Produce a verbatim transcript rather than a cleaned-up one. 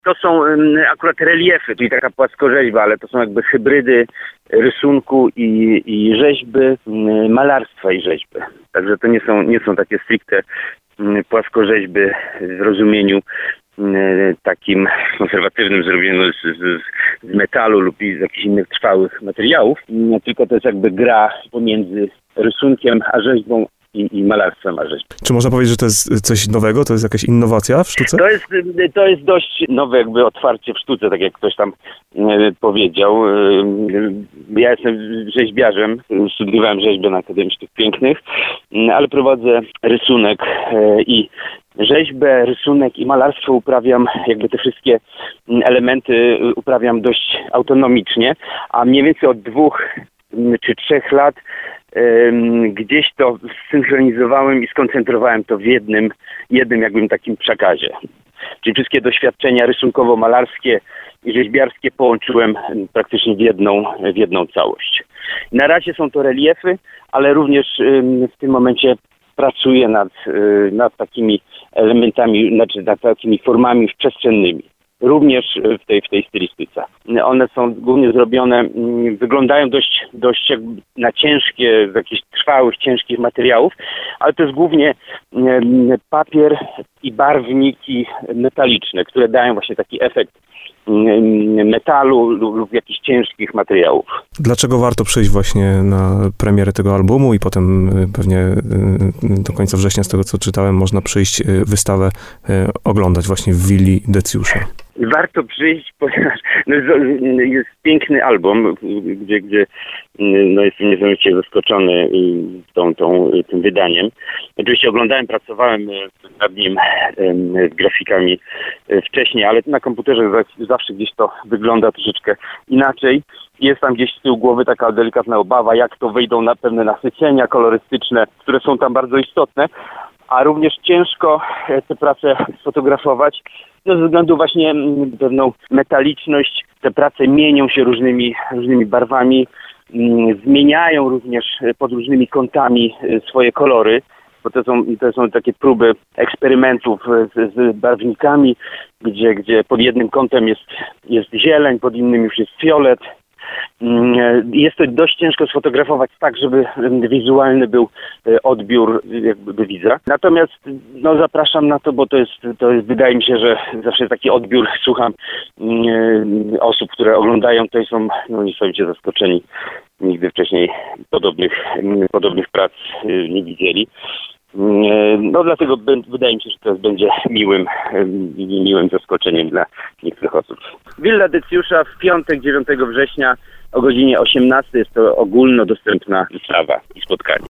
To są akurat reliefy, czyli taka płaskorzeźba, ale to są jakby hybrydy rysunku i, i rzeźby, malarstwa i rzeźby. Także to nie są, nie są takie stricte płaskorzeźby w rozumieniu takim konserwatywnym, zrobionym z, z, z metalu lub z jakichś innych trwałych materiałów, tylko to jest jakby gra pomiędzy rysunkiem a rzeźbą i, i malarstwem a rzeźbą. Czy można powiedzieć, że to jest coś nowego? To jest jakaś innowacja w sztuce? To jest, to jest dość nowe jakby otwarcie w sztuce, tak jak ktoś tam e, powiedział. E, ja jestem rzeźbiarzem, studiowałem rzeźbę na Akademii Sztuk Pięknych, ale prowadzę rysunek e, i rzeźbę, rysunek i malarstwo uprawiam, jakby te wszystkie elementy uprawiam dość autonomicznie, a mniej więcej od dwóch czy trzech lat um, gdzieś to zsynchronizowałem i skoncentrowałem to w jednym, jednym jakbym takim przekazie. Czyli wszystkie doświadczenia rysunkowo-malarskie i rzeźbiarskie połączyłem praktycznie w jedną, w jedną całość. Na razie są to reliefy, ale również um, w tym momencie pracuję nad, nad takimi elementami, znaczy nad takimi formami przestrzennymi. Również w tej, w tej stylistyce. One są głównie zrobione, wyglądają dość, dość jakby na ciężkie, z jakichś trwałych, ciężkich materiałów, ale to jest głównie papier i barwniki metaliczne, które dają właśnie taki efekt metalu lub, lub jakichś ciężkich materiałów. Dlaczego warto przyjść właśnie na premierę tego albumu i potem pewnie do końca września, z tego co czytałem, można przyjść wystawę oglądać właśnie w willi Decjusza? Warto przyjść, ponieważ no, jest piękny album, gdzie, gdzie no, jestem niesamowicie zaskoczony tą, tą, tym wydaniem. Oczywiście oglądałem, pracowałem nad nim z grafikami wcześniej, ale na komputerze zawsze gdzieś to wygląda troszeczkę inaczej. Jest tam gdzieś z tyłu głowy taka delikatna obawa, jak to wyjdą na pewne nasycenia kolorystyczne, które są tam bardzo istotne, a również ciężko te prace sfotografować. No, ze względu właśnie na pewną metaliczność, te prace mienią się różnymi, różnymi barwami, zmieniają również pod różnymi kątami swoje kolory, bo to są, to są takie próby eksperymentów z, z barwnikami, gdzie, gdzie pod jednym kątem jest, jest zieleń, pod innym już jest fiolet. Jest to dość ciężko sfotografować tak, żeby wizualny był odbiór jakby widza. Natomiast no, zapraszam na to, bo to jest, to jest, wydaje mi się, że zawsze taki odbiór słucham osób, które oglądają to i są no, niesamowicie zaskoczeni. Nigdy wcześniej podobnych, podobnych prac nie widzieli. No dlatego wydaje mi się, że to będzie miłym, miłym zaskoczeniem dla niektórych osób. Willa Decjusza w piątek, dziewiątego września o godzinie osiemnastej jest to ogólnodostępna wystawa i spotkanie.